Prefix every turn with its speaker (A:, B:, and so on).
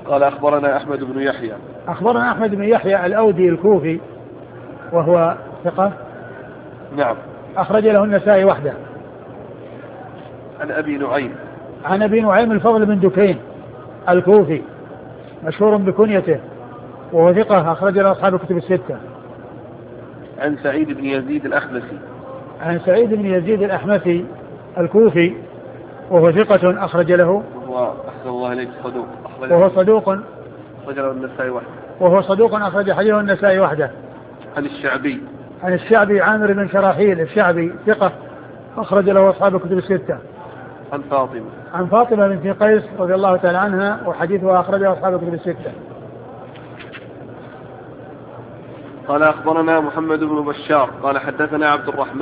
A: قال أخبرنا أحمد بن يحيى.
B: أخبرنا أحمد بن يحيى الأودي الكوفي وهو ثقة.
A: نعم.
B: أخرج له النسائي وحده.
A: عن أبي نعيم.
B: عن أبي نعيم الفضل بن دكين الكوفي مشهور بكنيته وهو ثقة أخرج له أصحاب الكتب الستة.
A: عن سعيد بن يزيد الأحمسي.
B: عن سعيد بن يزيد الأحمسي الكوفي وهو ثقة أخرج له.
A: وهو أحسن الله إليك صدوق.
B: وهو صدوق
A: أخرج له النسائي وحده.
B: وهو صدوق أخرج حديثه النسائي وحده.
A: عن الشعبي.
B: عن الشعبي عامر بن شراحيل الشعبي ثقة أخرج له أصحاب الكتب الستة.
A: عن فاطمة.
B: عن فاطمة بنت قيس رضي الله تعالى عنها وحديثها أخرجه أصحاب الكتب الستة.
A: قال أخبرنا محمد بن بشار قال حدثنا عبد الرحمن